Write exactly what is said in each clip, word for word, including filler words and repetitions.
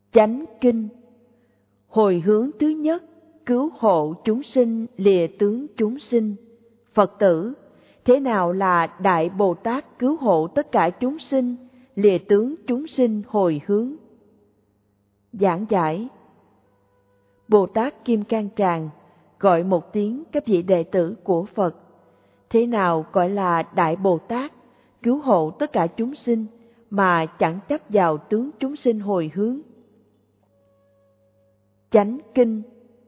Chánh kinh. Hồi hướng thứ nhất, cứu hộ chúng sinh lìa tướng chúng sinh. Phật tử, thế nào là Đại Bồ Tát cứu hộ tất cả chúng sinh, lìa tướng chúng sinh hồi hướng? Giảng giải. Bồ Tát Kim Cang Tràng gọi một tiếng các vị đệ tử của Phật. Thế nào gọi là Đại Bồ Tát cứu hộ tất cả chúng sinh mà chẳng chấp vào tướng chúng sinh hồi hướng? Chánh kinh.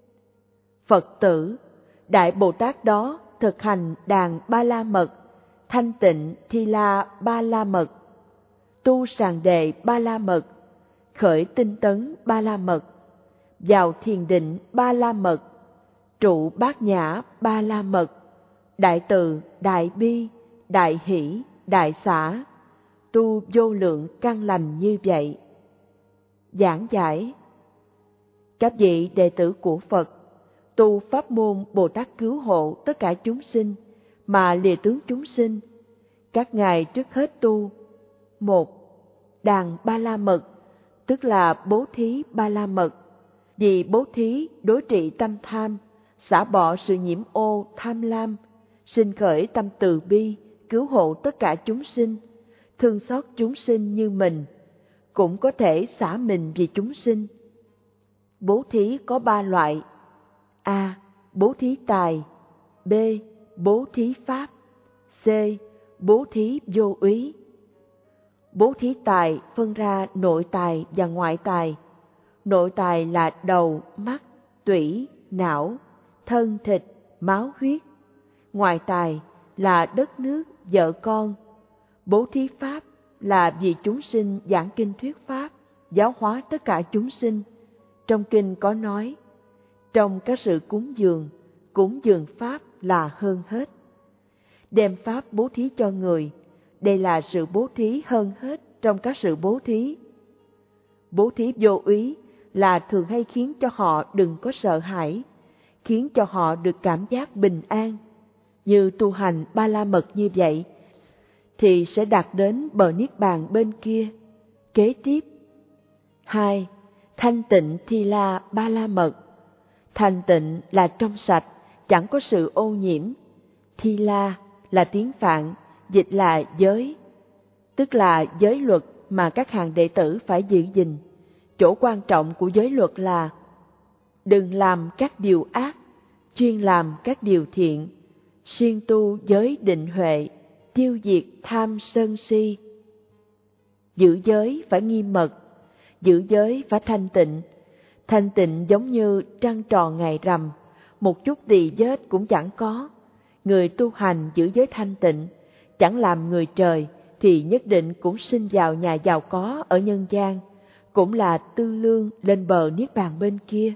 Phật tử, Đại Bồ Tát đó thực hành đàn ba la mật, thanh tịnh thi la ba la mật, tu sàng đề ba la mật, khởi tinh tấn ba la mật, vào thiền định ba la mật, trụ bát nhã ba la mật, đại từ, đại bi, đại hỷ, đại xả, tu vô lượng căn lành như vậy. Giảng giải. Các vị đệ tử của Phật tu pháp môn Bồ Tát cứu hộ tất cả chúng sinh mà lìa tướng chúng sinh. Các ngài trước hết tu: một. Đàn ba la mật, tức là bố thí ba la mật. Vì bố thí đối trị tâm tham, xả bỏ sự nhiễm ô tham lam, sinh khởi tâm từ bi, cứu hộ tất cả chúng sinh, thương xót chúng sinh như mình, cũng có thể xả mình vì chúng sinh. Bố thí có ba loại: A. Bố thí tài. B. Bố thí pháp. C. Bố thí vô úy. Bố thí tài phân ra nội tài và ngoại tài. Nội tài là đầu, mắt, tủy, não, thân thịt, máu huyết. Ngoại tài là đất nước, vợ con. Bố thí pháp là vì chúng sinh giảng kinh thuyết pháp, giáo hóa tất cả chúng sinh. Trong kinh có nói, trong các sự cúng dường, cúng dường pháp là hơn hết. Đem pháp bố thí cho người, đây là sự bố thí hơn hết trong các sự bố thí. Bố thí vô úy là thường hay khiến cho họ đừng có sợ hãi, khiến cho họ được cảm giác bình an. Như tu hành ba la mật như vậy, thì sẽ đạt đến bờ niết bàn bên kia. Kế tiếp. Hai. Thanh tịnh thi la ba la mật. Thanh tịnh là trong sạch, chẳng có sự ô nhiễm. Thi la là tiếng Phạn, dịch là giới, tức là giới luật mà các hàng đệ tử phải giữ gìn. Chỗ quan trọng của giới luật là đừng làm các điều ác, chuyên làm các điều thiện, siêng tu giới định huệ, tiêu diệt tham sân si. Giữ giới phải nghiêm mật, giữ giới phải thanh tịnh. Thanh tịnh giống như trăng tròn ngày rằm, một chút tỳ vết cũng chẳng có. Người tu hành giữ giới thanh tịnh, chẳng làm người trời, thì nhất định cũng sinh vào nhà giàu có ở nhân gian, cũng là tư lương lên bờ niết bàn bên kia.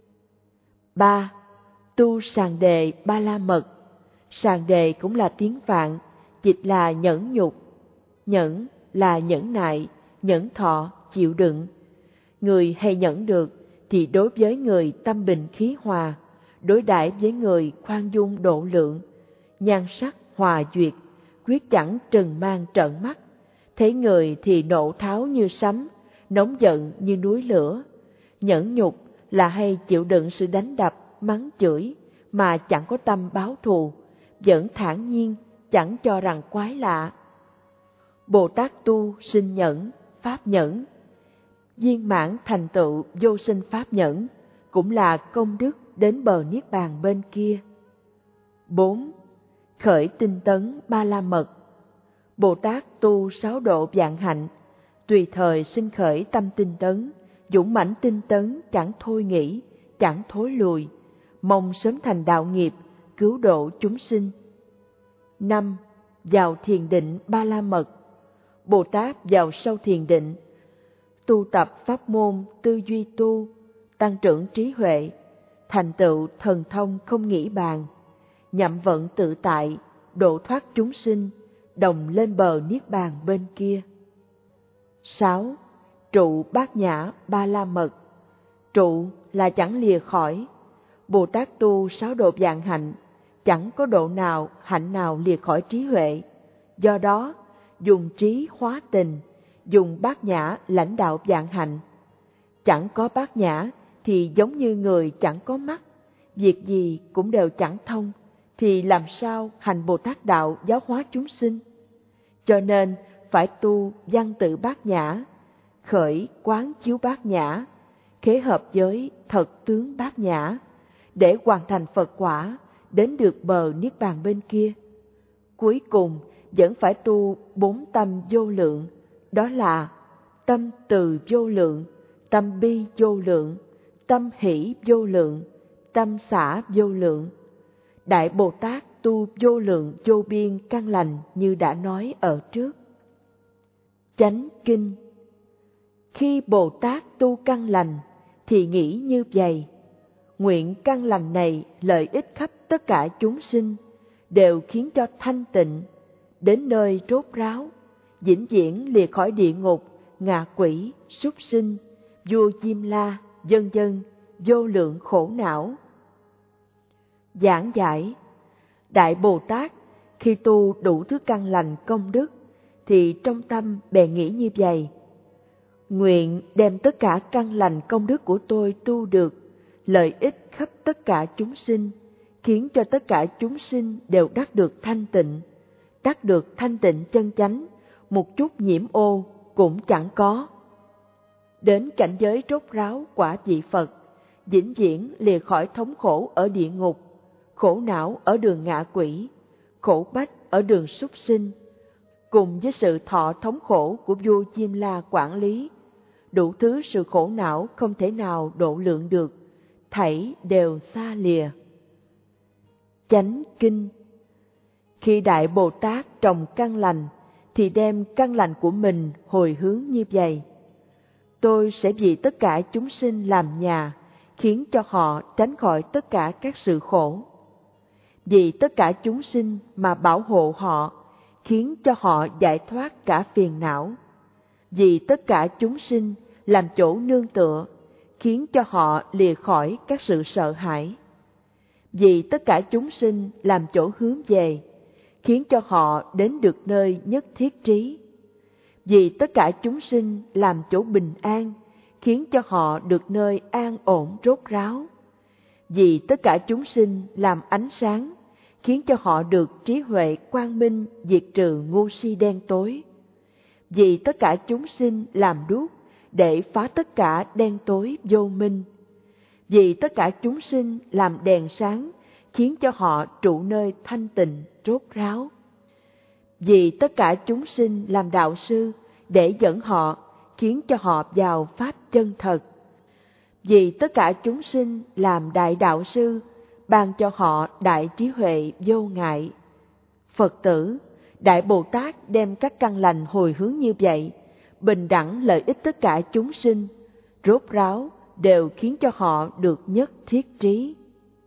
Ba. Tu sàng đề ba la mật. Sàng đề cũng là tiếng Phạn, dịch là nhẫn nhục. Nhẫn là nhẫn nại, nhẫn thọ, chịu đựng. Người hay nhẫn được thì đối với người tâm bình khí hòa, đối đãi với người khoan dung độ lượng, nhan sắc hòa duyệt, quyết chẳng trừng mang trợn mắt. Thấy người thì nộ tháo như sấm, nóng giận như núi lửa. Nhẫn nhục là hay chịu đựng sự đánh đập, mắng chửi, mà chẳng có tâm báo thù, vẫn thản nhiên, chẳng cho rằng quái lạ. Bồ Tát tu sinh nhẫn, pháp nhẫn. Viên mãn thành tựu vô sinh pháp nhẫn, cũng là công đức đến bờ niết bàn bên kia. Bốn. Khởi tinh tấn ba la mật. Bồ Tát tu sáu độ vạn hạnh, tùy thời sinh khởi tâm tinh tấn, dũng mãnh tinh tấn, chẳng thôi nghĩ, chẳng thối lùi, mong sớm thành đạo nghiệp, cứu độ chúng sinh. Năm. Vào thiền định ba la mật. Bồ Tát vào sâu thiền định, tu tập pháp môn tư duy tu, tăng trưởng trí huệ, thành tựu thần thông không nghĩ bàn, nhậm vận tự tại, độ thoát chúng sinh, đồng lên bờ niết bàn bên kia. Sáu. Trụ bát nhã ba la mật. Trụ là chẳng lìa khỏi. Bồ Tát tu sáu độ vạn hạnh, chẳng có độ nào, hạnh nào lìa khỏi trí huệ. Do đó, dùng trí hóa tình, dùng bát nhã lãnh đạo vạn hạnh. chẳng có bát nhã thì giống như người chẳng có mắt, việc gì cũng đều chẳng thông, thì làm sao hành Bồ Tát đạo giáo hóa chúng sinh? Cho nên phải tu văn tự bát nhã, khởi quán chiếu bát nhã, khế hợp với thật tướng bát nhã, để hoàn thành Phật quả, đến được bờ Niết Bàn bên kia. Cuối cùng vẫn phải tu bốn tâm vô lượng, đó là tâm từ vô lượng, tâm bi vô lượng, tâm hỷ vô lượng, tâm xả vô lượng. Đại Bồ Tát tu vô lượng vô biên căn lành như đã nói ở trước. Chánh Kinh. Khi Bồ Tát tu căn lành thì nghĩ như vậy: nguyện căn lành này lợi ích khắp tất cả chúng sinh, đều khiến cho thanh tịnh, đến nơi rốt ráo, vĩnh viễn lìa khỏi địa ngục, ngạ quỷ, súc sinh, vua Diêm La, vân vân, vô lượng khổ não. Giảng giải: Đại Bồ Tát khi tu đủ thứ căn lành công đức thì trong tâm bèn nghĩ như vậy: nguyện đem tất cả căn lành công đức của tôi tu được, lợi ích khắp tất cả chúng sinh, khiến cho tất cả chúng sinh đều đắc được thanh tịnh, đắc được thanh tịnh chân chánh, một chút nhiễm ô cũng chẳng có. Đến cảnh giới rốt ráo quả vị Phật, vĩnh viễn lìa khỏi thống khổ ở địa ngục, khổ não ở đường ngạ quỷ, khổ bách ở đường súc sinh, cùng với sự thọ thống khổ của vua Diêm La quản lý, đủ thứ sự khổ não không thể nào độ lượng được, thảy đều xa lìa. Chánh Kinh. Khi Đại Bồ Tát trồng căn lành thì đem căn lành của mình hồi hướng như vậy: tôi sẽ vì tất cả chúng sinh làm nhà, khiến cho họ tránh khỏi tất cả các sự khổ. Vì tất cả chúng sinh mà bảo hộ họ, khiến cho họ giải thoát cả phiền não. Vì tất cả chúng sinh làm chỗ nương tựa, khiến cho họ lìa khỏi các sự sợ hãi. Vì tất cả chúng sinh làm chỗ hướng về, khiến cho họ đến được nơi nhất thiết trí. Vì tất cả chúng sinh làm chỗ bình an, khiến cho họ được nơi an ổn rốt ráo. Vì tất cả chúng sinh làm ánh sáng, khiến cho họ được trí huệ quang minh diệt trừ ngu si đen tối. Vì tất cả chúng sinh làm đuốc, để phá tất cả đen tối vô minh. Vì tất cả chúng sinh làm đèn sáng, khiến cho họ trụ nơi thanh tịnh rốt ráo. Vì tất cả chúng sinh làm đạo sư, để dẫn họ, khiến cho họ vào pháp chân thật. Vì tất cả chúng sinh làm đại đạo sư, ban cho họ đại trí huệ vô ngại. Phật tử, Đại Bồ Tát đem các căn lành hồi hướng như vậy, bình đẳng lợi ích tất cả chúng sinh, rốt ráo đều khiến cho họ được nhất thiết trí.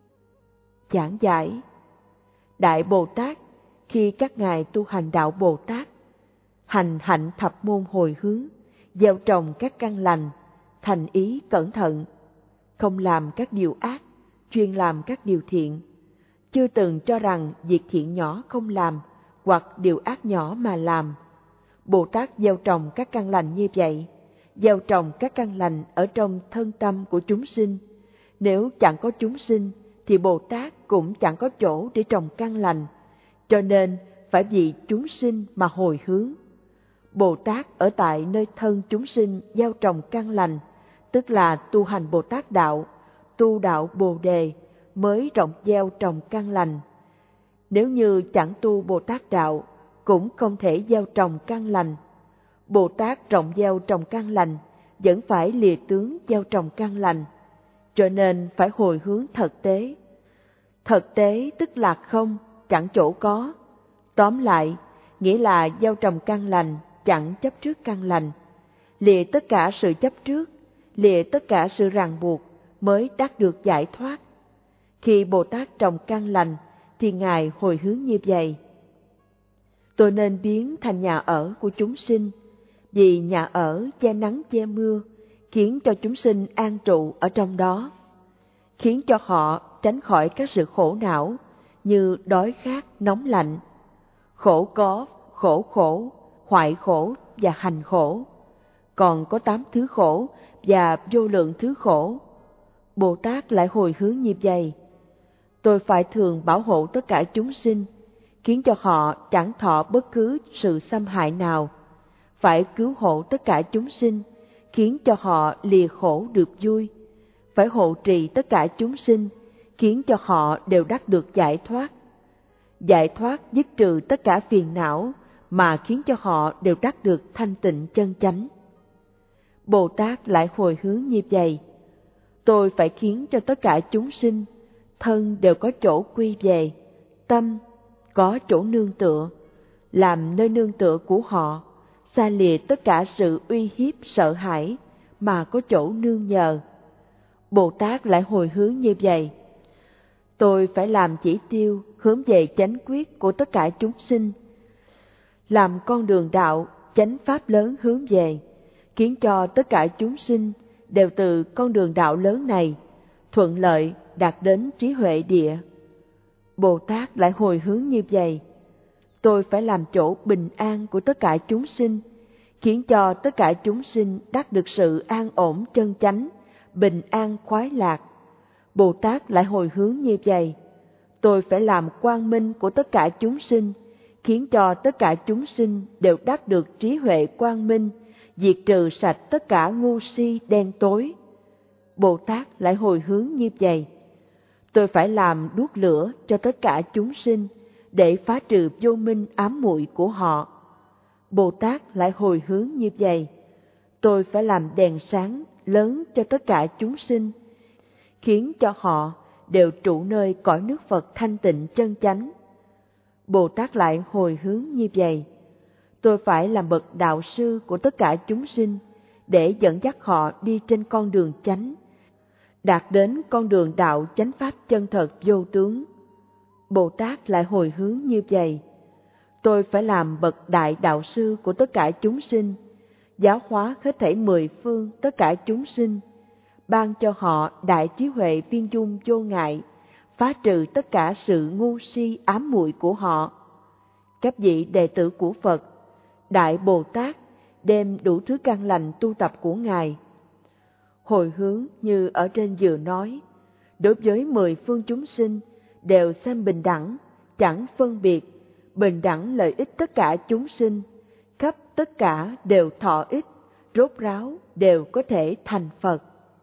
Giảng giải: Đại Bồ Tát khi các ngài tu hành đạo Bồ Tát, hành hạnh thập môn hồi hướng, gieo trồng các căn lành, thành ý cẩn thận, không làm các điều ác, chuyên làm các điều thiện, chưa từng cho rằng việc thiện nhỏ không làm, hoặc điều ác nhỏ mà làm. Bồ Tát gieo trồng các căn lành như vậy, gieo trồng các căn lành ở trong thân tâm của chúng sinh. Nếu chẳng có chúng sinh, thì Bồ Tát cũng chẳng có chỗ để trồng căn lành, cho nên phải vì chúng sinh mà hồi hướng. Bồ Tát ở tại nơi thân chúng sinh gieo trồng căn lành, tức là tu hành Bồ Tát đạo, tu đạo Bồ Đề, mới rộng gieo trồng căn lành. Nếu như chẳng tu Bồ Tát đạo, cũng không thể gieo trồng căn lành. Bồ Tát rộng gieo trồng căn lành, vẫn phải lìa tướng gieo trồng căn lành, cho nên phải hồi hướng thật tế. Thật tế tức là không, chẳng chỗ có. Tóm lại, nghĩa là gieo trồng căn lành, chẳng chấp trước căn lành, lìa tất cả sự chấp trước, lìa tất cả sự ràng buộc, mới đắc được giải thoát. Khi Bồ Tát trồng căn lành, thì Ngài hồi hướng như vậy: tôi nên biến thành nhà ở của chúng sinh, vì nhà ở che nắng che mưa, khiến cho chúng sinh an trụ ở trong đó, khiến cho họ tránh khỏi các sự khổ não như đói khát, nóng lạnh, khổ có, khổ khổ, hoại khổ và hành khổ. Còn có tám thứ khổ và vô lượng thứ khổ. Bồ Tát lại hồi hướng như vậy: tôi phải thường bảo hộ tất cả chúng sinh, khiến cho họ chẳng thọ bất cứ sự xâm hại nào. Phải cứu hộ tất cả chúng sinh, khiến cho họ lìa khổ được vui. Phải hộ trì tất cả chúng sinh, khiến cho họ đều đắc được giải thoát. Giải thoát dứt trừ tất cả phiền não, mà khiến cho họ đều đắc được thanh tịnh chân chánh. Bồ Tát lại hồi hướng như vậy: tôi phải khiến cho tất cả chúng sinh, thân đều có chỗ quy về, tâm có chỗ nương tựa, làm nơi nương tựa của họ, xa lìa tất cả sự uy hiếp sợ hãi, mà có chỗ nương nhờ. Bồ Tát lại hồi hướng như vậy: tôi phải làm chỉ tiêu hướng về chánh quyết của tất cả chúng sinh, làm con đường đạo chánh pháp lớn hướng về, khiến cho tất cả chúng sinh đều từ con đường đạo lớn này thuận lợi đạt đến trí huệ địa. Bồ Tát lại hồi hướng như vậy: tôi phải làm chỗ bình an của tất cả chúng sinh, khiến cho tất cả chúng sinh đắc được sự an ổn chân chánh, bình an khoái lạc. Bồ Tát lại hồi hướng như vậy: tôi phải làm quang minh của tất cả chúng sinh, khiến cho tất cả chúng sinh đều đắc được trí huệ quang minh, diệt trừ sạch tất cả ngu si đen tối. Bồ Tát lại hồi hướng như vậy: tôi phải làm đuốc lửa cho tất cả chúng sinh, để phá trừ vô minh ám muội của họ. Bồ Tát lại hồi hướng như vậy: tôi phải làm đèn sáng lớn cho tất cả chúng sinh, khiến cho họ đều trụ nơi cõi nước Phật thanh tịnh chân chánh. Bồ Tát lại hồi hướng như vậy: tôi phải làm bậc đạo sư của tất cả chúng sinh, để dẫn dắt họ đi trên con đường chánh, đạt đến con đường đạo chánh pháp chân thật vô tướng. Bồ Tát lại hồi hướng như vậy: tôi phải làm bậc đại đạo sư của tất cả chúng sinh, giáo hóa hết thảy mười phương tất cả chúng sinh, ban cho họ đại trí huệ viên dung vô ngại, phá trừ tất cả sự ngu si ám muội của họ. Các vị đệ tử của Phật, Đại Bồ Tát đem đủ thứ căn lành tu tập của Ngài. Hồi hướng như ở trên vừa nói, đối với mười phương chúng sinh đều xem bình đẳng, chẳng phân biệt, bình đẳng lợi ích tất cả chúng sinh, khắp tất cả đều thọ ích, rốt ráo đều có thể thành Phật.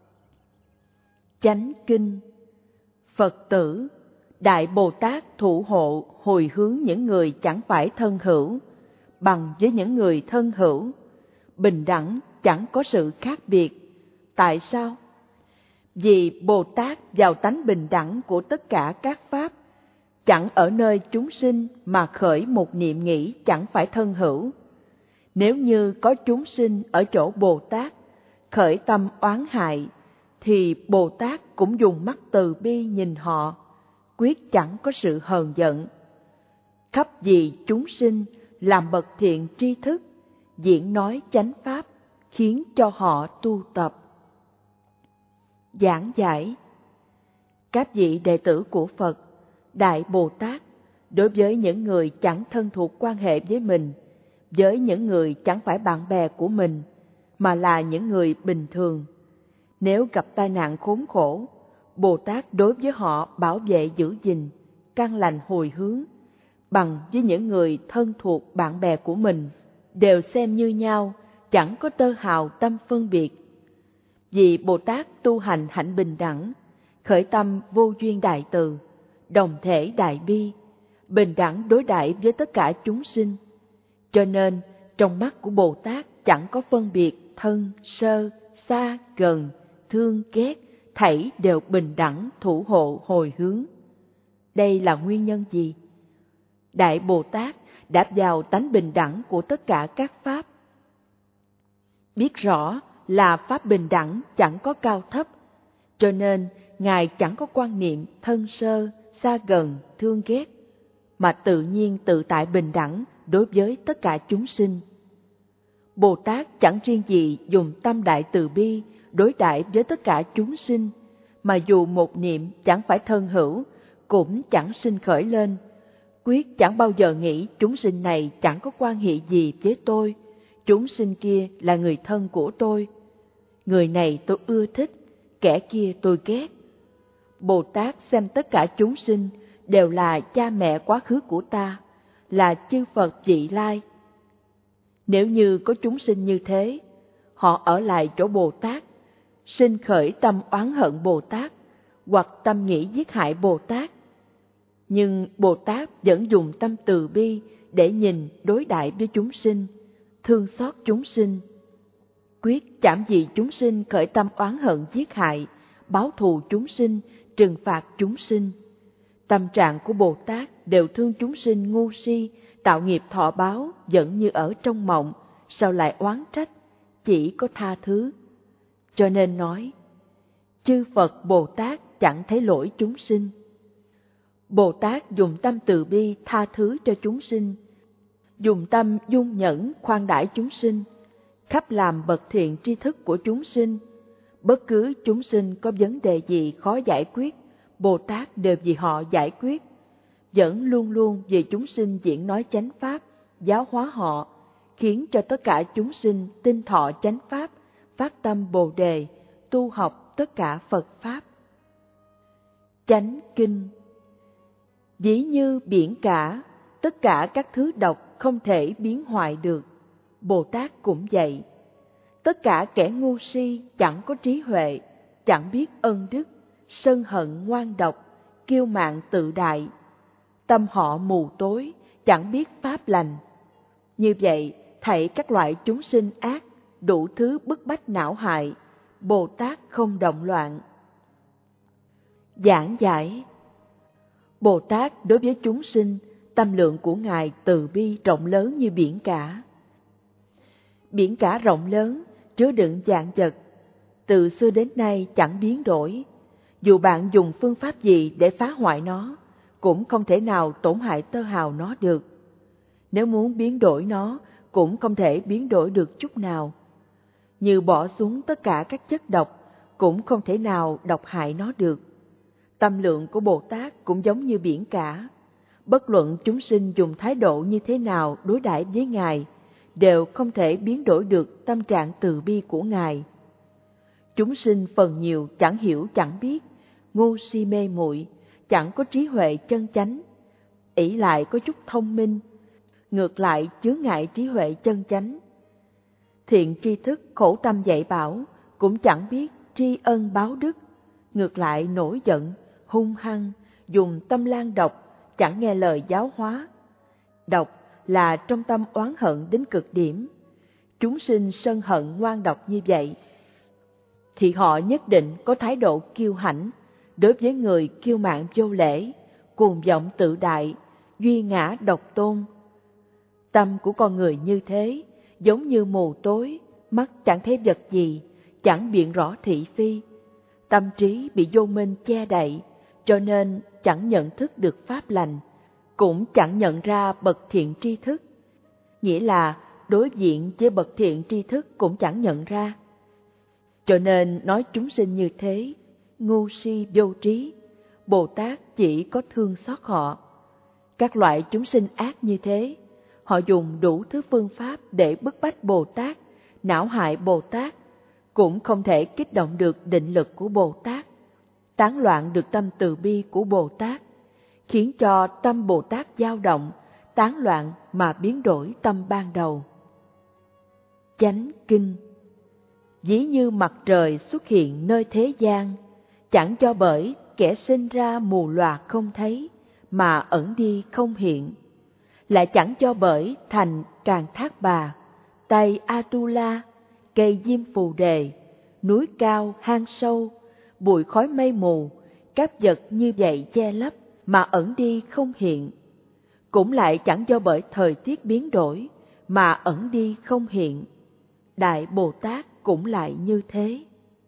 Chánh Kinh. Phật tử, Đại Bồ Tát thủ hộ hồi hướng những người chẳng phải thân hữu, bằng với những người thân hữu, bình đẳng chẳng có sự khác biệt. Tại sao? Vì Bồ Tát vào tánh bình đẳng của tất cả các pháp, chẳng ở nơi chúng sinh mà khởi một niệm nghĩ chẳng phải thân hữu. Nếu như có chúng sinh ở chỗ Bồ Tát khởi tâm oán hại, thì Bồ Tát cũng dùng mắt từ bi nhìn họ, quyết chẳng có sự hờn giận. Khắp vì chúng sinh làm bậc thiện tri thức, diễn nói chánh pháp, khiến cho họ tu tập. Giảng giải. Các vị đệ tử của Phật, Đại Bồ Tát, đối với những người chẳng thân thuộc quan hệ với mình, với những người chẳng phải bạn bè của mình, mà là những người bình thường, nếu gặp tai nạn khốn khổ, Bồ Tát đối với họ bảo vệ giữ gìn, căn lành hồi hướng, bằng với những người thân thuộc bạn bè của mình, đều xem như nhau, chẳng có tơ hào tâm phân biệt. Vì Bồ Tát tu hành hạnh bình đẳng, khởi tâm vô duyên đại từ, đồng thể đại bi, bình đẳng đối đãi với tất cả chúng sinh. Cho nên, trong mắt của Bồ Tát chẳng có phân biệt thân, sơ, xa, gần, thương, ghét, thảy đều bình đẳng thủ hộ hồi hướng. Đây là nguyên nhân gì? Đại Bồ Tát đã vào tánh bình đẳng của tất cả các pháp. Biết rõ là pháp bình đẳng chẳng có cao thấp, cho nên Ngài chẳng có quan niệm thân sơ, xa gần, thương ghét, mà tự nhiên tự tại bình đẳng đối với tất cả chúng sinh. Bồ Tát chẳng riêng gì dùng tâm đại từ bi đối đãi với tất cả chúng sinh, mà dù một niệm chẳng phải thân hữu, cũng chẳng sinh khởi lên, quyết chẳng bao giờ nghĩ chúng sinh này chẳng có quan hệ gì với tôi, chúng sinh kia là người thân của tôi. Người này tôi ưa thích, kẻ kia tôi ghét. Bồ Tát xem tất cả chúng sinh đều là cha mẹ quá khứ của ta, là chư Phật vị lai. Nếu như có chúng sinh như thế, họ ở lại chỗ Bồ Tát, sinh khởi tâm oán hận Bồ Tát, hoặc tâm nghĩ giết hại Bồ Tát. Nhưng Bồ Tát vẫn dùng tâm từ bi để nhìn đối đãi với chúng sinh, thương xót chúng sinh. Quyết chảm vì chúng sinh khởi tâm oán hận giết hại, báo thù chúng sinh, trừng phạt chúng sinh. Tâm trạng của Bồ Tát đều thương chúng sinh ngu si, tạo nghiệp thọ báo, vẫn như ở trong mộng, sao lại oán trách, chỉ có tha thứ. Cho nên nói, chư Phật Bồ Tát chẳng thấy lỗi chúng sinh. Bồ Tát dùng tâm từ bi tha thứ cho chúng sinh, dùng tâm dung nhẫn khoan đãi chúng sinh, khắp làm bậc thiện tri thức của chúng sinh. Bất cứ chúng sinh có vấn đề gì khó giải quyết, Bồ Tát đều vì họ giải quyết, vẫn luôn luôn vì chúng sinh diễn nói chánh pháp, giáo hóa họ, khiến cho tất cả chúng sinh tin thọ chánh pháp, phát tâm Bồ đề, tu học tất cả Phật pháp. Chánh kinh. Ví như biển cả, tất cả các thứ độc không thể biến hoại được. Bồ Tát cũng vậy. Tất cả kẻ ngu si chẳng có trí huệ, chẳng biết ân đức, sân hận ngoan độc, kiêu mạn tự đại. Tâm họ mù tối, chẳng biết pháp lành. Như vậy, thảy các loại chúng sinh ác, đủ thứ bức bách não hại, Bồ Tát không động loạn. Giảng giải. Bồ Tát đối với chúng sinh, tâm lượng của Ngài từ bi rộng lớn như biển cả. Biển cả rộng lớn, chứa đựng vạn vật, từ xưa đến nay chẳng biến đổi. Dù bạn dùng phương pháp gì để phá hoại nó, cũng không thể nào tổn hại tơ hào nó được. Nếu muốn biến đổi nó, cũng không thể biến đổi được chút nào. Như bỏ xuống tất cả các chất độc, cũng không thể nào độc hại nó được. Tâm lượng của Bồ Tát cũng giống như biển cả. Bất luận chúng sinh dùng thái độ như thế nào đối đãi với Ngài, đều không thể biến đổi được tâm trạng từ bi của Ngài. Chúng sinh phần nhiều chẳng hiểu chẳng biết, ngu si mê muội, chẳng có trí huệ chân chánh. Ỷ lại có chút thông minh, ngược lại chướng ngại trí huệ chân chánh. Thiện tri thức khổ tâm dạy bảo, cũng chẳng biết tri ân báo đức, ngược lại nổi giận, hung hăng, dùng tâm lan độc, chẳng nghe lời giáo hóa. Độc là trong tâm oán hận đến cực điểm. Chúng sinh sân hận ngoan độc như vậy, thì họ nhất định có thái độ kiêu hãnh, đối với người kiêu mạn vô lễ, cuồng vọng tự đại, duy ngã độc tôn. Tâm của con người như thế, giống như mù tối, mắt chẳng thấy vật gì, chẳng biện rõ thị phi. Tâm trí bị vô minh che đậy, cho nên chẳng nhận thức được pháp lành, cũng chẳng nhận ra bậc thiện tri thức. Nghĩa là đối diện với bậc thiện tri thức cũng chẳng nhận ra. Cho nên nói chúng sinh như thế, ngu si vô trí, Bồ Tát chỉ có thương xót họ. Các loại chúng sinh ác như thế, họ dùng đủ thứ phương pháp để bức bách Bồ Tát, não hại Bồ Tát, cũng không thể kích động được định lực của Bồ Tát, tán loạn được tâm từ bi của Bồ Tát, khiến cho tâm Bồ Tát dao động, tán loạn mà biến đổi tâm ban đầu. Chánh kinh. Ví như mặt trời xuất hiện nơi thế gian, chẳng cho bởi kẻ sinh ra mù lòa không thấy, mà ẩn đi không hiện. Lại chẳng cho bởi thành Càng Thác Bà, Tây Atula, cây diêm phù đề, núi cao hang sâu, bụi khói mây mù, các vật như vậy che lấp, mà ẩn đi không hiện. Cũng lại chẳng do bởi thời tiết biến đổi, mà ẩn đi không hiện. Đại Bồ Tát cũng lại như thế.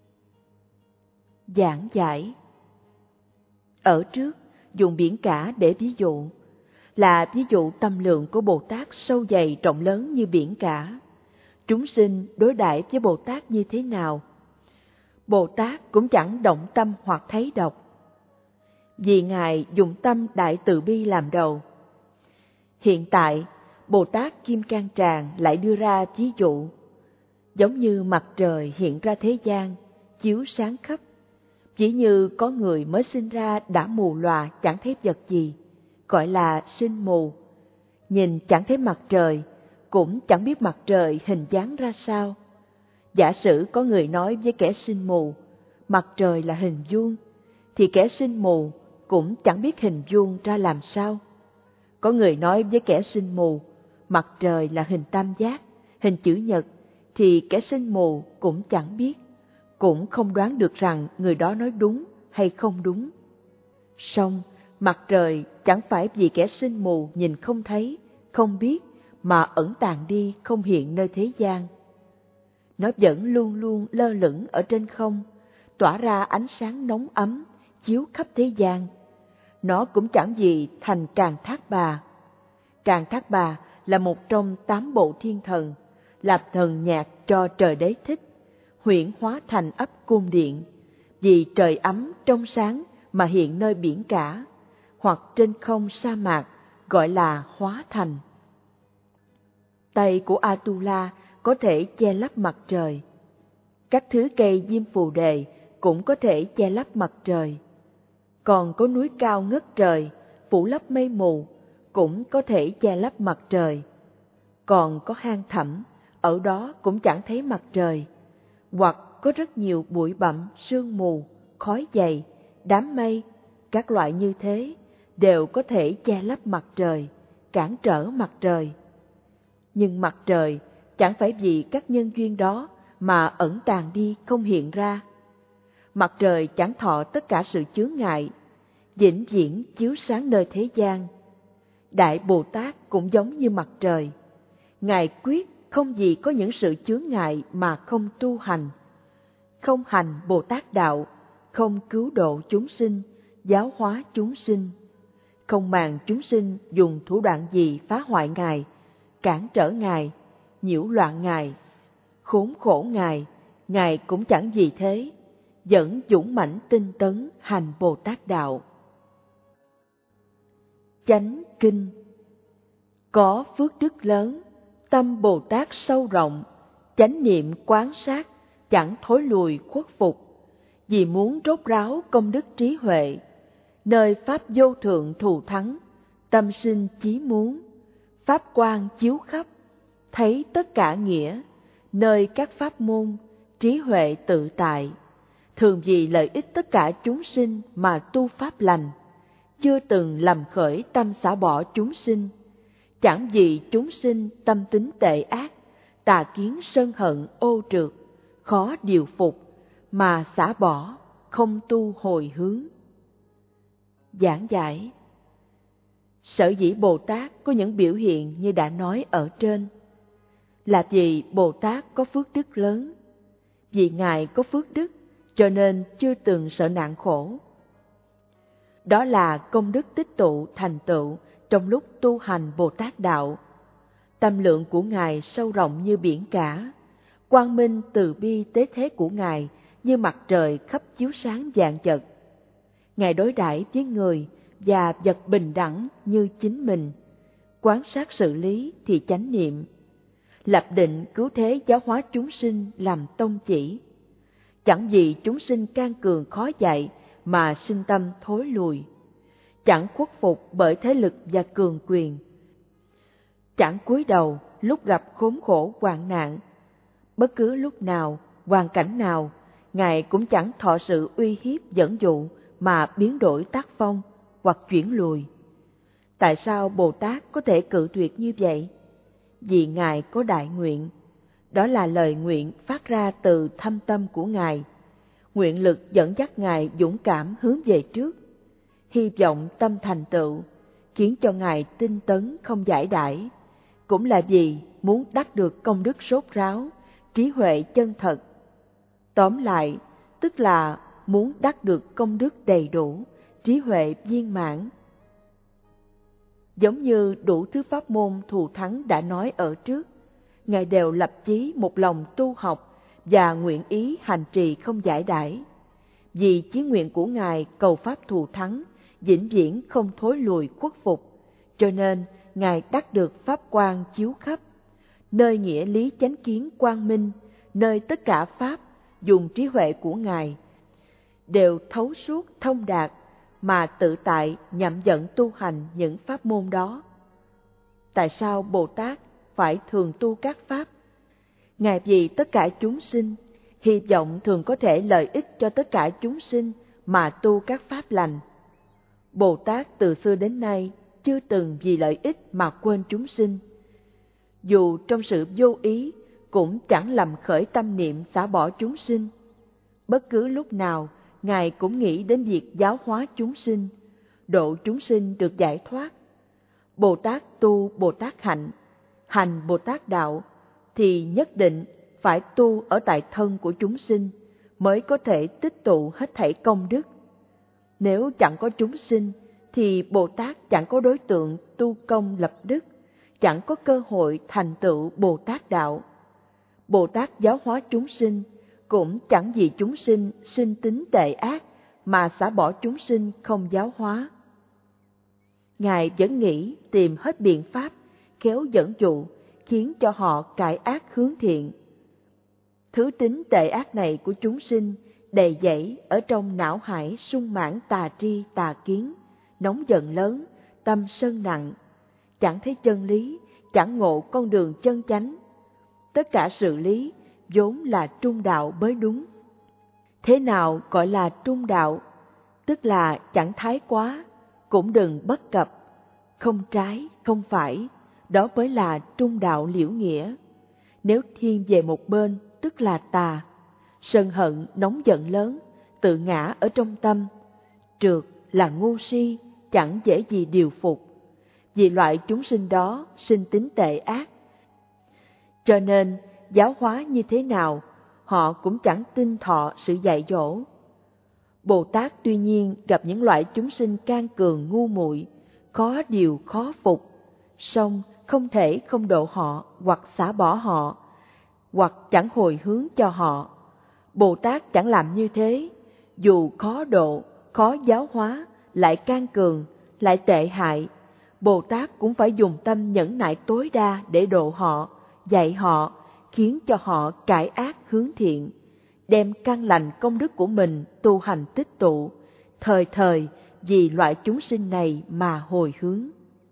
Giảng giải. Ở trước, dùng biển cả để ví dụ, là ví dụ tâm lượng của Bồ Tát sâu dày rộng lớn như biển cả. Chúng sinh đối đãi với Bồ Tát như thế nào? Bồ Tát cũng chẳng động tâm hoặc thấy độc, vì Ngài dùng tâm đại từ bi làm đầu. Hiện tại, Bồ Tát Kim Cang Tràng lại đưa ra ví dụ. giống như mặt trời hiện ra thế gian, chiếu sáng khắp. Chỉ như có người mới sinh ra đã mù lòa chẳng thấy vật gì, gọi là sinh mù. Nhìn chẳng thấy mặt trời, cũng chẳng biết mặt trời hình dáng ra sao. Giả sử có người nói với kẻ sinh mù, mặt trời là hình vuông, thì kẻ sinh mù cũng chẳng biết hình vuông ra làm sao. Có người nói với kẻ sinh mù, mặt trời là hình tam giác, hình chữ nhật, thì kẻ sinh mù cũng chẳng biết, cũng không đoán được rằng người đó nói đúng hay không đúng. Song mặt trời chẳng phải vì kẻ sinh mù nhìn không thấy, không biết mà ẩn tàng đi không hiện nơi thế gian. Nó vẫn luôn luôn lơ lửng ở trên không, tỏa ra ánh sáng nóng ấm, chiếu khắp thế gian. Nó cũng chẳng gì thành Càn Thác Bà. Càn Thác Bà là một trong tám bộ thiên thần, làm thần nhạc cho trời đế thích, huyễn hóa thành ấp cung điện, vì trời ấm trong sáng mà hiện nơi biển cả, hoặc trên không sa mạc, gọi là hóa thành. Tay của Atula có thể che lấp mặt trời. Các thứ cây diêm phù đề cũng có thể che lấp mặt trời. Còn có núi cao ngất trời, phủ lấp mây mù, cũng có thể che lấp mặt trời. Còn có hang thẳm, ở đó cũng chẳng thấy mặt trời. Hoặc có rất nhiều bụi bặm, sương mù, khói dày, đám mây, các loại như thế đều có thể che lấp mặt trời, cản trở mặt trời. Nhưng mặt trời chẳng phải vì các nhân duyên đó mà ẩn tàng đi không hiện ra. Mặt trời chẳng thọ tất cả sự chướng ngại, vĩnh viễn chiếu sáng nơi thế gian. Đại Bồ Tát cũng giống như mặt trời. Ngài quyết không gì có những sự chướng ngại mà không tu hành. Không hành Bồ Tát đạo, không cứu độ chúng sinh, giáo hóa chúng sinh. Không màng chúng sinh dùng thủ đoạn gì phá hoại Ngài, cản trở Ngài, nhiễu loạn Ngài, khốn khổ Ngài, Ngài cũng chẳng gì thế, vẫn dũng mãnh tinh tấn hành Bồ Tát đạo. Chánh Kinh. Có phước đức lớn, tâm Bồ Tát sâu rộng, chánh niệm quán sát, chẳng thối lùi khuất phục, vì muốn rốt ráo công đức trí huệ, nơi pháp vô thượng thù thắng, tâm sinh chí muốn, pháp quang chiếu khắp, thấy tất cả nghĩa, nơi các pháp môn, trí huệ tự tại, thường vì lợi ích tất cả chúng sinh mà tu pháp lành, chưa từng lầm khởi tâm xả bỏ chúng sinh, chẳng vì chúng sinh tâm tính tệ ác, tà kiến sân hận ô trượt, khó điều phục, mà xả bỏ, không tu hồi hướng. Giảng giải. Sở dĩ Bồ Tát có những biểu hiện như đã nói ở trên, là vì Bồ Tát có phước đức lớn. Vì Ngài có phước đức, cho nên chưa từng sợ nạn khổ. Đó là công đức tích tụ thành tựu trong lúc tu hành Bồ Tát đạo. Tâm lượng của Ngài sâu rộng như biển cả, quang minh từ bi tế thế của Ngài như mặt trời khắp chiếu sáng vạn vật. Ngài đối đãi với người và vật bình đẳng như chính mình, quán sát sự lý thì chánh niệm, lập định cứu thế giáo hóa chúng sinh làm tông chỉ. Chẳng vì chúng sinh can cường khó dạy mà sinh tâm thối lùi, chẳng khuất phục bởi thế lực và cường quyền, chẳng cúi đầu lúc gặp khốn khổ hoạn nạn. Bất cứ lúc nào, hoàn cảnh nào, Ngài cũng chẳng thọ sự uy hiếp dẫn dụ mà biến đổi tác phong hoặc chuyển lùi. Tại sao Bồ Tát có thể cự tuyệt như vậy? Vì Ngài có đại nguyện. Đó là lời nguyện phát ra từ thâm tâm của Ngài. Nguyện lực dẫn dắt Ngài dũng cảm hướng về trước. Hy vọng tâm thành tựu, khiến cho Ngài tinh tấn không giải đãi. Cũng là vì muốn đắc được công đức rốt ráo, trí huệ chân thật. Tóm lại, tức là muốn đắc được công đức đầy đủ, trí huệ viên mãn. Giống như đủ thứ pháp môn thù thắng đã nói ở trước, Ngài đều lập chí một lòng tu học và nguyện ý hành trì không giải đãi. Vì chí nguyện của Ngài cầu pháp thù thắng, vĩnh viễn không thối lùi khuất phục, cho nên Ngài đắc được pháp quang chiếu khắp, nơi nghĩa lý chánh kiến quang minh, nơi tất cả Pháp dùng trí huệ của Ngài, đều thấu suốt thông đạt mà tự tại nhậm dẫn tu hành những pháp môn đó. Tại sao Bồ Tát phải thường tu các Pháp? Ngài vì tất cả chúng sinh, hy vọng thường có thể lợi ích cho tất cả chúng sinh mà tu các Pháp lành. Bồ Tát từ xưa đến nay chưa từng vì lợi ích mà quên chúng sinh. Dù trong sự vô ý cũng chẳng lầm khởi tâm niệm xả bỏ chúng sinh. Bất cứ lúc nào, Ngài cũng nghĩ đến việc giáo hóa chúng sinh, độ chúng sinh được giải thoát. Bồ Tát tu Bồ Tát hạnh, hành Bồ Tát đạo, thì nhất định phải tu ở tại thân của chúng sinh, mới có thể tích tụ hết thảy công đức. Nếu chẳng có chúng sinh, thì Bồ Tát chẳng có đối tượng tu công lập đức, chẳng có cơ hội thành tựu Bồ Tát đạo. Bồ Tát giáo hóa chúng sinh, cũng chẳng vì chúng sinh sinh tính tệ ác mà xả bỏ chúng sinh không giáo hóa. Ngài vẫn nghĩ tìm hết biện pháp, khéo dẫn dụ, khiến cho họ cải ác hướng thiện. Thứ tính tệ ác này của chúng sinh đầy dẫy ở trong não hải sung mãn tà tri tà kiến, nóng giận lớn, tâm sân nặng, chẳng thấy chân lý, chẳng ngộ con đường chân chánh. Tất cả sự lý vốn là trung đạo mới đúng. Thế nào gọi là trung đạo? Tức là chẳng thái quá, cũng đừng bất cập, không trái, không phải, đó mới là trung đạo liễu nghĩa. Nếu thiên về một bên, tức là tà, sân hận, nóng giận lớn, tự ngã ở trong tâm, trượt là ngu si, chẳng dễ gì điều phục. Vì loại chúng sinh đó sinh tính tệ ác, cho nên giáo hóa như thế nào, họ cũng chẳng tin thọ sự dạy dỗ. Bồ Tát tuy nhiên gặp những loại chúng sinh can cường ngu muội, khó điều khó phục, song không thể không độ họ hoặc xả bỏ họ, hoặc chẳng hồi hướng cho họ. Bồ Tát chẳng làm như thế, dù khó độ, khó giáo hóa, lại can cường, lại tệ hại, Bồ Tát cũng phải dùng tâm nhẫn nại tối đa để độ họ, dạy họ, khiến cho họ cải ác hướng thiện, đem căn lành công đức của mình tu hành tích tụ, thời thời vì loại chúng sinh này mà hồi hướng.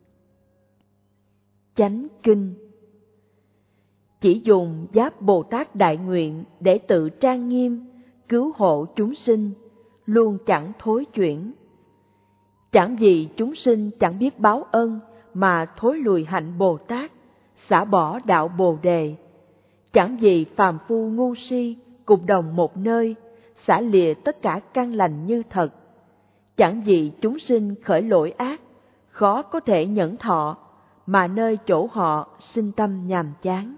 Chánh Kinh. Chỉ dùng giáp Bồ Tát đại nguyện để tự trang nghiêm, cứu hộ chúng sinh, luôn chẳng thối chuyển. Chẳng vì chúng sinh chẳng biết báo ân mà thối lùi hạnh Bồ Tát, xả bỏ đạo Bồ Đề. Chẳng vì phàm phu ngu si cùng đồng một nơi, xả lìa tất cả căn lành như thật. Chẳng vì chúng sinh khởi lỗi ác, khó có thể nhẫn thọ, mà nơi chỗ họ sinh tâm nhàm chán.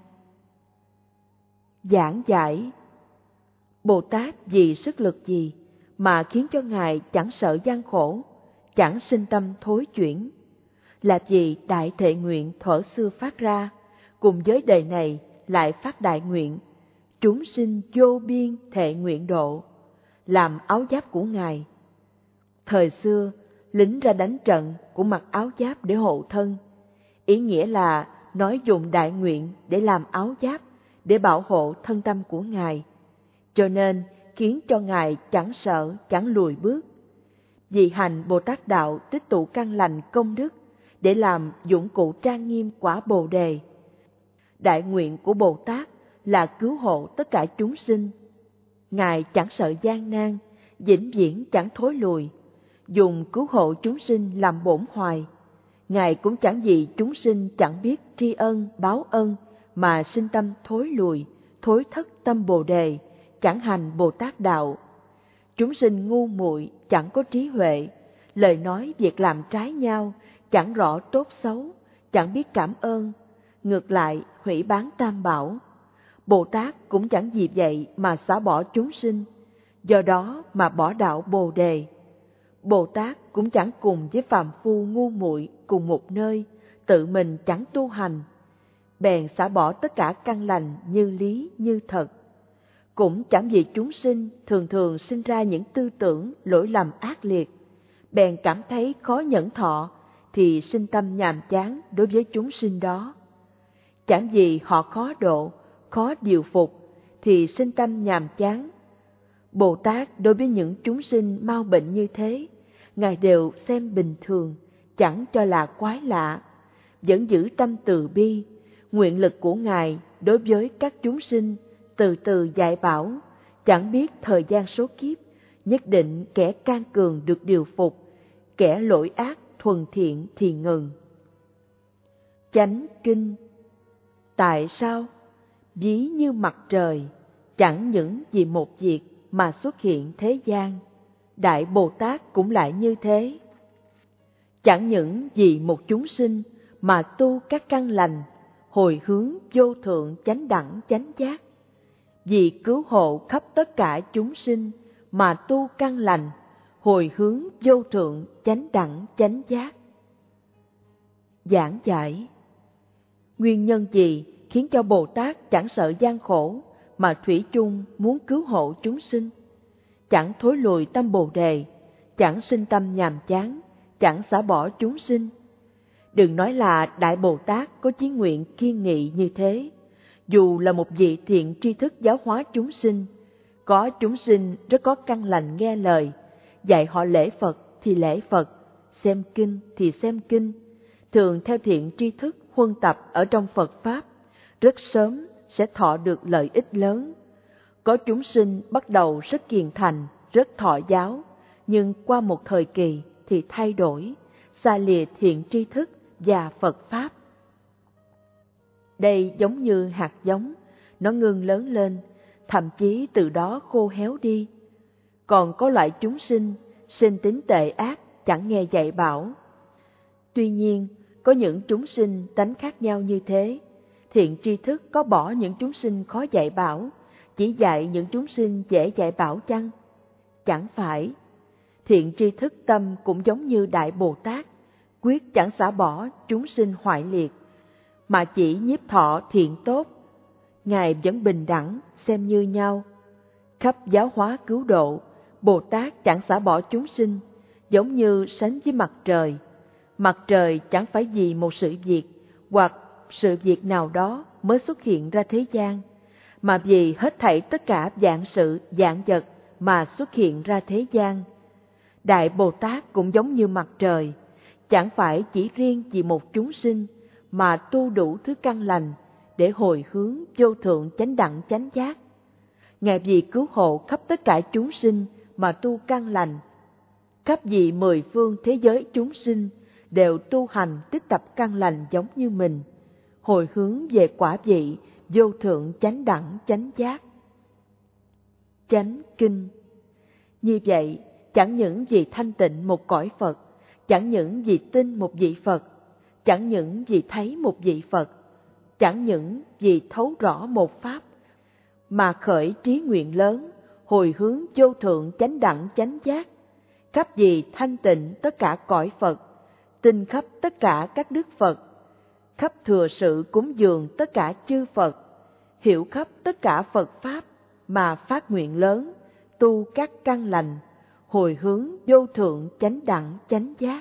Giảng giải. Bồ Tát vì sức lực gì mà khiến cho Ngài chẳng sợ gian khổ, chẳng sinh tâm thối chuyển? Là vì đại thệ nguyện thuở xưa phát ra, cùng với đời này lại phát đại nguyện, chúng sinh vô biên thệ nguyện độ, làm áo giáp của Ngài. Thời xưa, lính ra đánh trận cũng mặc áo giáp để hộ thân. Ý nghĩa là nói dùng đại nguyện để làm áo giáp, để bảo hộ thân tâm của Ngài. Cho nên khiến cho Ngài chẳng sợ, chẳng lùi bước. Vì hành Bồ Tát đạo tích tụ căn lành công đức, để làm dụng cụ trang nghiêm quả Bồ Đề. Đại nguyện của Bồ Tát là cứu hộ tất cả chúng sinh. Ngài chẳng sợ gian nan, vĩnh viễn chẳng thối lùi, dùng cứu hộ chúng sinh làm bổn hoài. Ngài cũng chẳng vì chúng sinh chẳng biết tri ân, báo ân mà sinh tâm thối lùi, thối thất tâm Bồ Đề, chẳng hành Bồ Tát đạo. Chúng sinh ngu muội chẳng có trí huệ, lời nói việc làm trái nhau, chẳng rõ tốt xấu, chẳng biết cảm ơn, ngược lại hủy bán tam bảo. Bồ Tát cũng chẳng vì vậy mà xả bỏ chúng sinh, do đó mà bỏ đạo Bồ Đề. Bồ Tát cũng chẳng cùng với phàm phu ngu muội cùng một nơi, tự mình chẳng tu hành, bèn xả bỏ tất cả căn lành như lý như thật. Cũng chẳng vì chúng sinh thường thường sinh ra những tư tưởng lỗi lầm ác liệt, bèn cảm thấy khó nhẫn thọ, thì sinh tâm nhàm chán đối với chúng sinh đó. Chẳng vì họ khó độ, khó điều phục, thì sinh tâm nhàm chán. Bồ Tát đối với những chúng sinh mau bệnh như thế, Ngài đều xem bình thường, chẳng cho là quái lạ, vẫn giữ tâm từ bi. Nguyện lực của Ngài đối với các chúng sinh từ từ dạy bảo, chẳng biết thời gian số kiếp, nhất định kẻ can cường được điều phục, kẻ lỗi ác thuần thiện thì ngừng. Chánh kinh. Tại sao? Ví như mặt trời, chẳng những vì một việc mà xuất hiện thế gian, Đại Bồ Tát cũng lại như thế. Chẳng những vì một chúng sinh mà tu các căn lành, hồi hướng vô thượng chánh đẳng chánh giác, vì cứu hộ khắp tất cả chúng sinh mà tu căn lành, hồi hướng vô thượng chánh đẳng chánh giác. Giảng giải. Nguyên nhân gì khiến cho Bồ Tát chẳng sợ gian khổ mà thủy chung muốn cứu hộ chúng sinh? Chẳng thối lùi tâm Bồ Đề, chẳng sinh tâm nhàm chán, chẳng xả bỏ chúng sinh. Đừng nói là Đại Bồ Tát có chí nguyện kiên nghị như thế. Dù là một vị thiện tri thức giáo hóa chúng sinh, có chúng sinh rất có căn lành nghe lời, dạy họ lễ Phật thì lễ Phật, xem kinh thì xem kinh, thường theo thiện tri thức huân tập ở trong Phật Pháp, rất sớm sẽ thọ được lợi ích lớn. Có chúng sinh bắt đầu rất kiền thành, rất thọ giáo, nhưng qua một thời kỳ thì thay đổi, xa lìa thiện tri thức và Phật Pháp. Đây giống như hạt giống, nó ngừng lớn lên, thậm chí từ đó khô héo đi. Còn có loại chúng sinh, sinh tính tệ ác, chẳng nghe dạy bảo. Tuy nhiên, có những chúng sinh tánh khác nhau như thế. Thiện tri thức có bỏ những chúng sinh khó dạy bảo, chỉ dạy những chúng sinh dễ dạy bảo chăng? Chẳng phải. Thiện tri thức tâm cũng giống như Đại Bồ Tát, quyết chẳng xả bỏ chúng sinh hoại liệt, mà chỉ nhiếp thọ thiện tốt. Ngài vẫn bình đẳng, xem như nhau. Khắp giáo hóa cứu độ, Bồ Tát chẳng xả bỏ chúng sinh, giống như sánh với mặt trời. Mặt trời chẳng phải vì một sự việc hoặc sự việc nào đó mới xuất hiện ra thế gian, mà vì hết thảy tất cả vạn sự, vạn vật mà xuất hiện ra thế gian. Đại Bồ Tát cũng giống như mặt trời, chẳng phải chỉ riêng vì một chúng sinh, mà tu đủ thứ căn lành để hồi hướng vô thượng chánh đẳng chánh giác. Ngài vì cứu hộ khắp tất cả chúng sinh mà tu căn lành, khắp vì mười phương thế giới chúng sinh đều tu hành tích tập căn lành giống như mình, hồi hướng về quả vị vô thượng chánh đẳng chánh giác. Chánh kinh. Như vậy, chẳng những vì thanh tịnh một cõi Phật, chẳng những vì tin một vị Phật, chẳng những vì thấy một vị Phật, chẳng những vì thấu rõ một Pháp, mà khởi trí nguyện lớn, hồi hướng vô thượng chánh đẳng chánh giác, khắp vì thanh tịnh tất cả cõi Phật, tin khắp tất cả các đức Phật, khắp thừa sự cúng dường tất cả chư Phật, hiểu khắp tất cả Phật Pháp, mà phát nguyện lớn, tu các căn lành, hồi hướng vô thượng chánh đẳng chánh giác.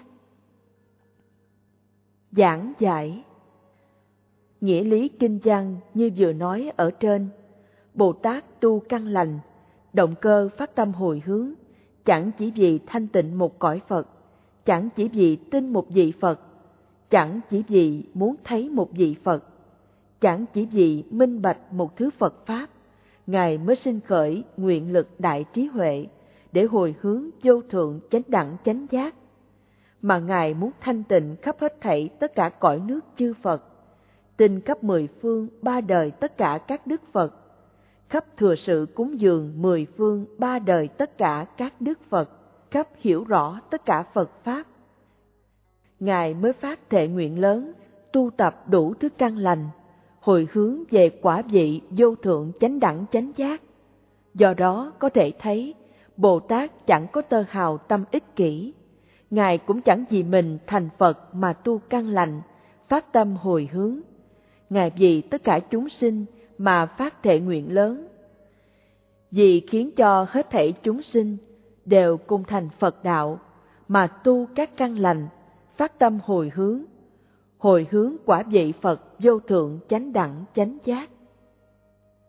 Giảng giải. Nghĩa lý kinh văn như vừa nói ở trên. Bồ Tát tu căn lành, động cơ phát tâm hồi hướng, chẳng chỉ vì thanh tịnh một cõi Phật, chẳng chỉ vì tin một vị Phật, chẳng chỉ vì muốn thấy một vị Phật, chẳng chỉ vì minh bạch một thứ Phật Pháp, Ngài mới sinh khởi nguyện lực đại trí huệ để hồi hướng vô thượng chánh đẳng chánh giác, mà Ngài muốn thanh tịnh khắp hết thảy tất cả cõi nước chư Phật, tin khắp mười phương ba đời tất cả các đức Phật, khắp thừa sự cúng dường mười phương ba đời tất cả các đức Phật, khắp hiểu rõ tất cả Phật Pháp. Ngài mới phát thệ nguyện lớn, tu tập đủ thứ căn lành, hồi hướng về quả vị vô thượng chánh đẳng chánh giác. Do đó có thể thấy, Bồ Tát chẳng có tơ hào tâm ích kỷ. Ngài cũng chẳng vì mình thành Phật mà tu căn lành, phát tâm hồi hướng. Ngài vì tất cả chúng sinh mà phát thệ nguyện lớn. Vì khiến cho hết thảy chúng sinh đều cùng thành Phật đạo, mà tu các căn lành, phát tâm hồi hướng, hồi hướng quả vị Phật vô thượng chánh đẳng chánh giác.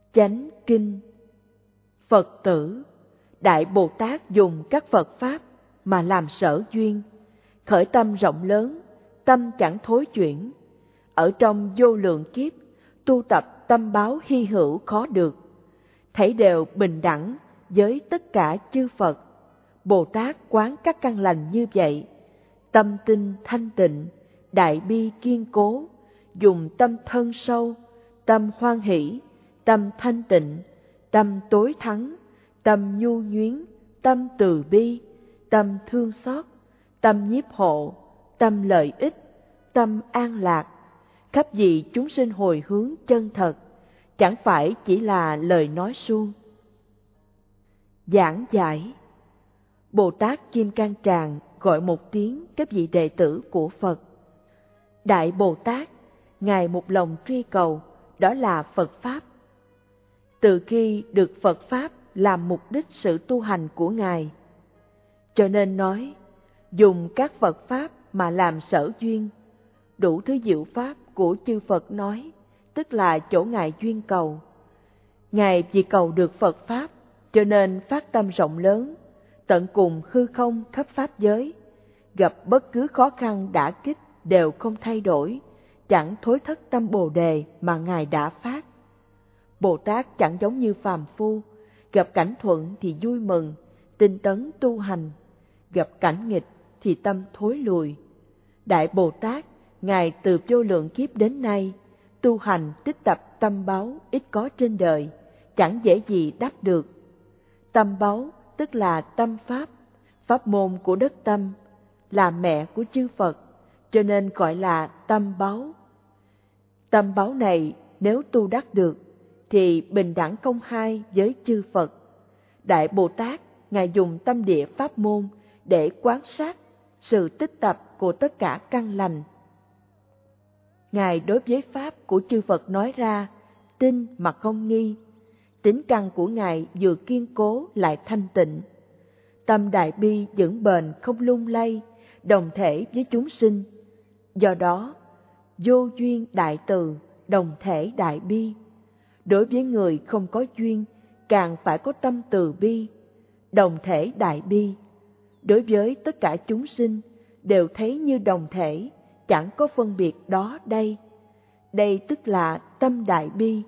Chánh Kinh. Phật tử, Đại Bồ Tát dùng các Phật Pháp mà làm sở duyên, khởi tâm rộng lớn, tâm chẳng thối chuyển. Ở trong vô lượng kiếp, tu tập tâm báo hy hữu khó được, thấy đều bình đẳng với tất cả chư Phật. Bồ Tát quán các căn lành như vậy, tâm tinh thanh tịnh, đại bi kiên cố, dùng tâm thân sâu, tâm hoan hỷ, tâm thanh tịnh, tâm tối thắng, tâm nhu nhuyến, tâm từ bi, tâm thương xót, tâm nhiếp hộ, tâm lợi ích, tâm an lạc, khắp vì chúng sinh hồi hướng chân thật, chẳng phải chỉ là lời nói suông. Giảng giải. Bồ Tát Kim Cang Tràng gọi một tiếng các vị đệ tử của Phật. Đại Bồ Tát, Ngài một lòng truy cầu, đó là Phật Pháp. Từ khi được Phật Pháp làm mục đích sự tu hành của Ngài, cho nên nói, dùng các Phật Pháp mà làm sở duyên. Đủ thứ diệu Pháp của chư Phật nói, tức là chỗ Ngài duyên cầu. Ngài chỉ cầu được Phật Pháp, cho nên phát tâm rộng lớn, tận cùng hư không khắp Pháp giới. Gặp bất cứ khó khăn đả kích đều không thay đổi, chẳng thối thất tâm Bồ Đề mà Ngài đã phát. Bồ Tát chẳng giống như phàm phu, gặp cảnh thuận thì vui mừng, tinh tấn tu hành, gặp cảnh nghịch thì tâm thối lùi. Đại Bồ Tát, Ngài từ vô lượng kiếp đến nay, tu hành tích tập tâm báu ít có trên đời, chẳng dễ gì đắc được. Tâm báu tức là tâm Pháp, pháp môn của đất tâm, là mẹ của chư Phật, cho nên gọi là tâm báu. Tâm báu này nếu tu đắc được, thì bình đẳng công hai với chư Phật. Đại Bồ Tát, Ngài dùng tâm địa pháp môn để quan sát sự tích tập của tất cả căn lành. Ngài đối với Pháp của chư Phật nói ra, tin mà không nghi. Tính căn của Ngài vừa kiên cố lại thanh tịnh. Tâm đại bi vững bền không lung lay, đồng thể với chúng sinh. Do đó, vô duyên đại từ, đồng thể đại bi. Đối với người không có duyên, càng phải có tâm từ bi, đồng thể đại bi. Đối với tất cả chúng sinh, đều thấy như đồng thể, chẳng có phân biệt đó đây. Đây tức là tâm đại bi.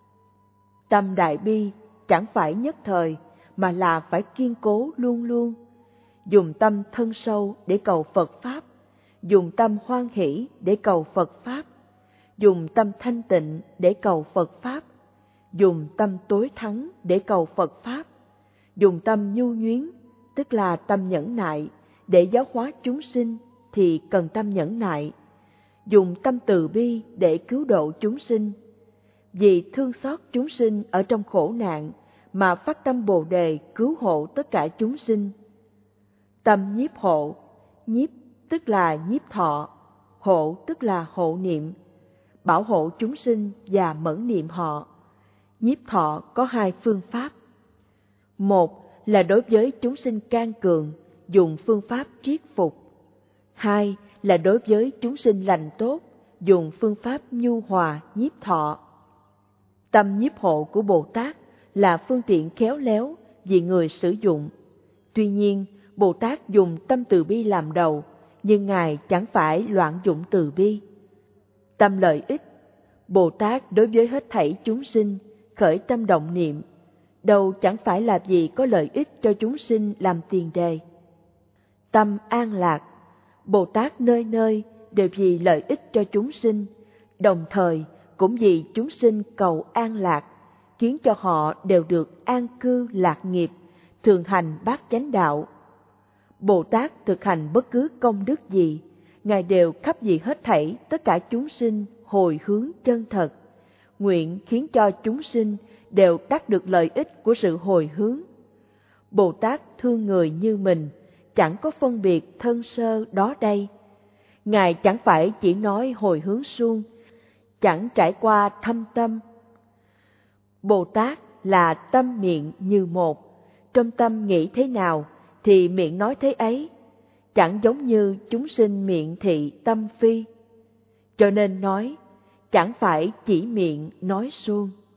Tâm đại bi chẳng phải nhất thời, mà là phải kiên cố luôn luôn. Dùng tâm thân sâu để cầu Phật Pháp, dùng tâm hoan hỷ để cầu Phật Pháp, dùng tâm thanh tịnh để cầu Phật Pháp, dùng tâm tối thắng để cầu Phật Pháp, dùng tâm nhu nhuyến, tức là tâm nhẫn nại, để giáo hóa chúng sinh thì cần tâm nhẫn nại, dùng tâm từ bi để cứu độ chúng sinh. Vì thương xót chúng sinh ở trong khổ nạn mà phát tâm Bồ Đề cứu hộ tất cả chúng sinh. Tâm nhiếp hộ, nhiếp tức là nhiếp thọ, hộ tức là hộ niệm, bảo hộ chúng sinh và mẫn niệm họ. Nhiếp thọ có hai phương pháp. Một là đối với chúng sinh can cường, dùng phương pháp triết phục. Hai là đối với chúng sinh lành tốt, dùng phương pháp nhu hòa nhiếp thọ. Tâm nhiếp hộ của Bồ Tát là phương tiện khéo léo vì người sử dụng. Tuy nhiên, Bồ Tát dùng tâm từ bi làm đầu, nhưng Ngài chẳng phải loạn dụng từ bi. Tâm lợi ích, Bồ Tát đối với hết thảy chúng sinh, khởi tâm động niệm, đâu chẳng phải là vì có lợi ích cho chúng sinh làm tiền đề. Tâm an lạc, Bồ Tát nơi nơi đều vì lợi ích cho chúng sinh, đồng thời cũng vì chúng sinh cầu an lạc, khiến cho họ đều được an cư lạc nghiệp, thường hành bát chánh đạo. Bồ Tát thực hành bất cứ công đức gì, Ngài đều khắp vì hết thảy tất cả chúng sinh hồi hướng chân thật, nguyện khiến cho chúng sinh đều đắc được lợi ích của sự hồi hướng. Bồ Tát thương người như mình, chẳng có phân biệt thân sơ đó đây. Ngài chẳng phải chỉ nói hồi hướng suông, chẳng trải qua thâm tâm. Bồ Tát là tâm miệng như một, trong tâm nghĩ thế nào thì miệng nói thế ấy, chẳng giống như chúng sinh miệng thị tâm phi. Cho nên nói, chẳng phải chỉ miệng nói suông.